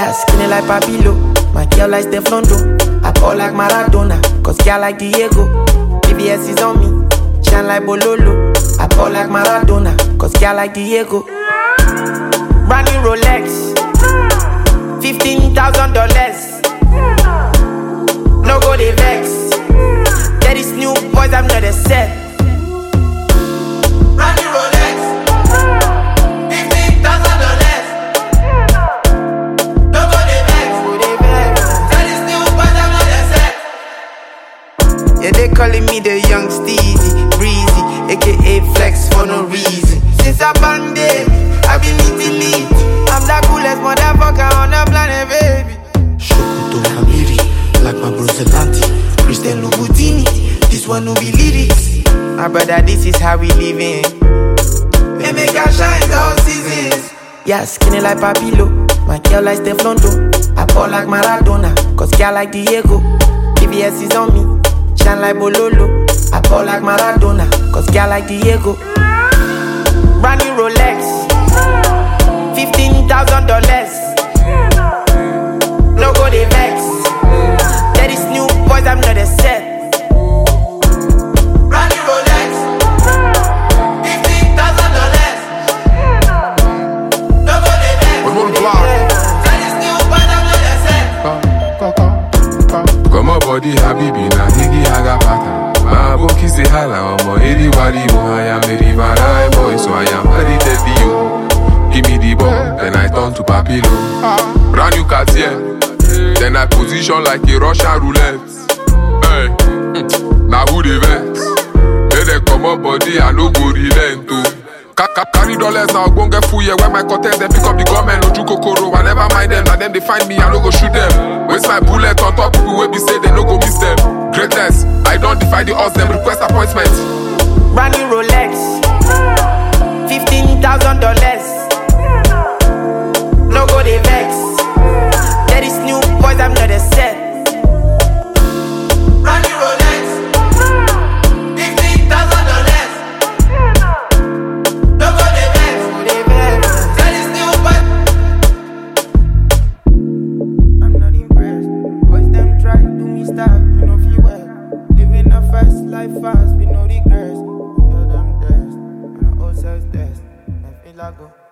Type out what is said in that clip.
Yeah, skinny like Papilo. My girl like Steflondo. I ball like Maradona, cause girl like Diego. BBS is on me, shine like Bololo. I ball like Maradona, cause girl like Diego. Brand new Rolex, $15,000. No go they vex. There is new boys, I'm not a set. Brand new Rolex, $15,000. No go they vex. There is new boys, I'm not a set. Yeah, they calling me the young Steezy, breezy, aka flex for no reason. Since I banged it, I've been eating meat. I'm the coolest motherfucker on the planet, baby. Shokuto Hamiri, like my bro Zelanti, Christian Louboutin, this one no be lyrics. My brother, this is how we living. They make us shine all seasons. Yeah, skinny like Papilo. My girl like Steflondo. I ball like Maradona, cause girl like Diego. BBS is on me, shine like Bololo. I ball like Maradona, cause girl like Diego. Brand new Rolex, $15,000. No go they vex. There is new boys, I'm not a set. Brand new Rolex, $15,000. No go they vex. There is new boys, I'm not a set. Come on, body, Habibi, na higi haga pata. My boki say hala, omo, edi wadi mo. I am a river boy, so I am addicted to you. Give me the ball, then I turn to Papilo. Brand new Cartier, then I position like a Russian roulette. Hey, now who the vex? Then they come up body, I no go relent to. Carry dollars now, gon' get full yeah. When my contest, they pick up the government, no do kokoro. I never mind them, now them they find me, I no go shoot them. Waste my bullet on top people wey be say they no go miss them. Greatness, I don't defy the odds, them request appointment. Brand new Rolex, $15,000. No go they vex. There is new boys, I'm not a set. Brand new Rolex, $15,000. No go they vex. There is new boys. I'm not impressed. Boys them try do me style, you know feel well. Living a fast life fast with no regrets. Tell them test, and I all says test. I feel like go.